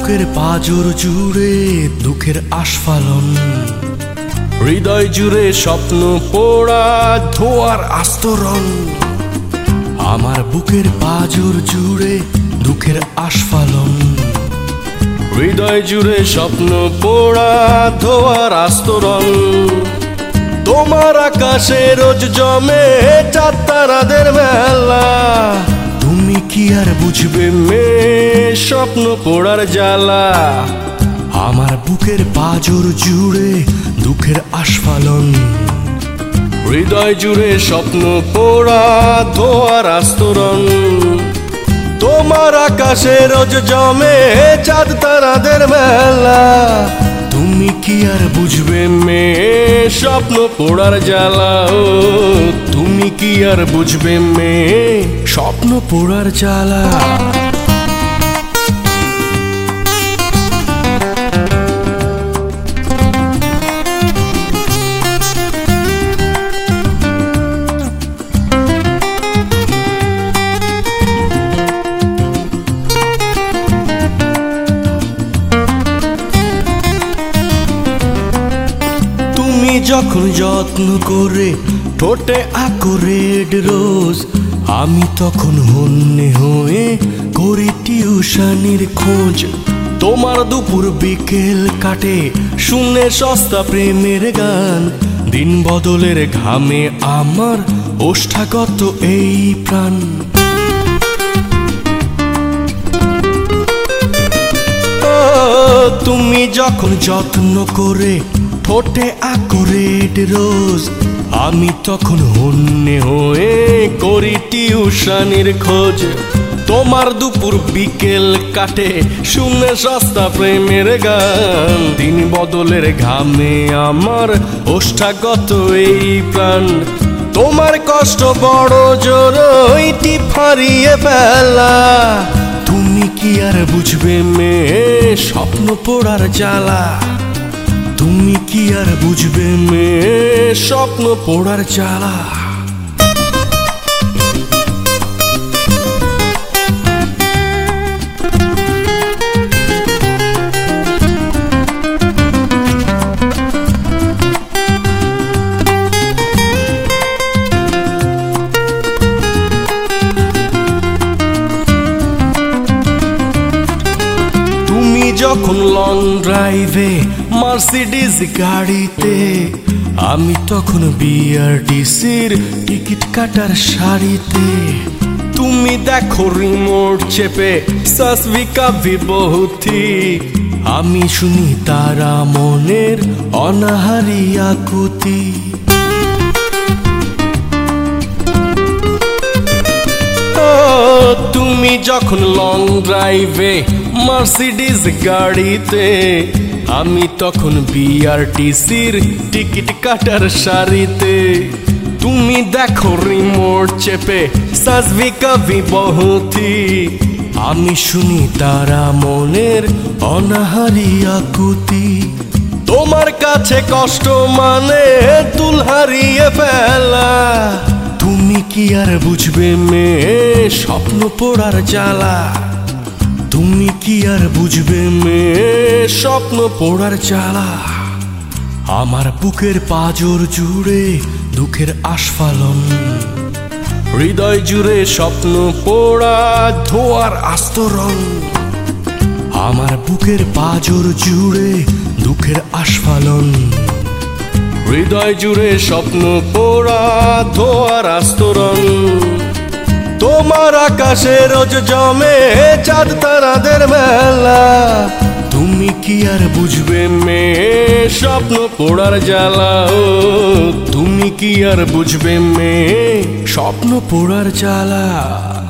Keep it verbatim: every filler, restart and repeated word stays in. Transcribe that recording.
বুকের পাঁজর জুড়ে দুঃখের আস্ফালন, হৃদয় জুড়ে স্বপ্ন পোড়া ধোয়ার আস্তরণ। আমার বুকের পাঁজর জুড়ে দুঃখের আস্ফালন, হৃদয় জুড়ে স্বপ্ন পোড়া ধোয়ার আস্তরণ। তোমার আকাশে রোজ জমে চাঁদ তারাদের মেলা, তুমি কি আর বুঝবে মেয়ে স্বপ্ন পোড়ার জ্বালা। আমার বুকের পাঁজর জুড়ে দুঃখের আস্ফালন, হৃদয় জুড়ে স্বপ্ন পোড়া ধোয়ার আস্তরণ। তোমার আকাশে রোজ জমে চাঁদ তারাদের মেলা, তুমি কি আর বুঝবে মেয়ে স্বপ্ন পোড়ার জ্বালা। ও তুমি কি আর বুঝবে মেয়ে স্বপ্ন পোড়ার জ্বালা। যখন যত্ন করে ঠোঁটে আঁকো রেড রোজ, আমি তখন হন্যে হয়ে করি টিউশনির খোঁজ। তোমার দুপুর বিকেল কাটে শুনে সস্তা প্রেমের গান, দিন বদলের ঘামে আমার ওষ্ঠাগত এই প্রাণ। তুমি যখন যত্ন করে ঠোঁটে আঁকো রেড রোজ, আমি তখন হন্যে হয়ে করি টিউশনির খোঁজ। তোমার দুপুর বিকেল কাটে শুনে সস্তা প্রেমের গান, দিন বদলের ঘামে আমার ওষ্ঠাগত এই প্রাণ। তোমার কষ্ট বড় জোর টিপ হারিয়ে ফেলা, তুমি কি আর বুঝবে মেয়ে স্বপ্ন পোড়ার জ্বালা। তুমি কি আর বুঝবে মেয়ে স্বপ্ন পোড়ার জ্বালা। যখন লং ড্রাইভে মার্সিডিজ গাড়িতে, আমি তখন বিআরটিসির টিকিট কাটার শাড়িতে। তুমি দেখো রিমোট চেপে সাসভিকা বিবহুতি, আমি শুনি তারা মনের অনাহারি আকুতি। তুমি যখন লং ড্রাইভে মার্সিডিজ গাড়িতে, আমি তখন বিআরটিসির টিকিট কাটার শাড়িতে। তুমি দেখো রিমোট চেপে সাসভিকা বিবহুতি, আমি শুনি তারা মনের অনাহারি আকুতি। তোমার কাছে কষ্ট মানে তুল হারিয়ে ফেলা, তুমি কি আর বুঝবে মেয়ে স্বপ্ন পোড়ার জ্বালা। তুমি কি আর বুঝবে মেয়ে স্বপ্ন পোড়ার জ্বালা। আমার বুকের পাঁজর জুড়ে দুঃখের আস্ফালন, হৃদয় জুড়ে স্বপ্ন পোড়া ধোয়ার আস্তরণ। আমার বুকের পাঁজর জুড়ে দুঃখের আস্ফালন, হৃদয় জুড়ে স্বপ্ন পোড়া ধোয়ার আস্তরণ। তোমার আকাশে রোজ জমে চাঁদ তারাদের মেলা, তুমি কি আর বুঝবে মেয়ে স্বপ্ন পোড়ার জ্বালা। ও তুমি কি আর বুঝবে মেয়ে স্বপ্ন পোড়ার জ্বালা।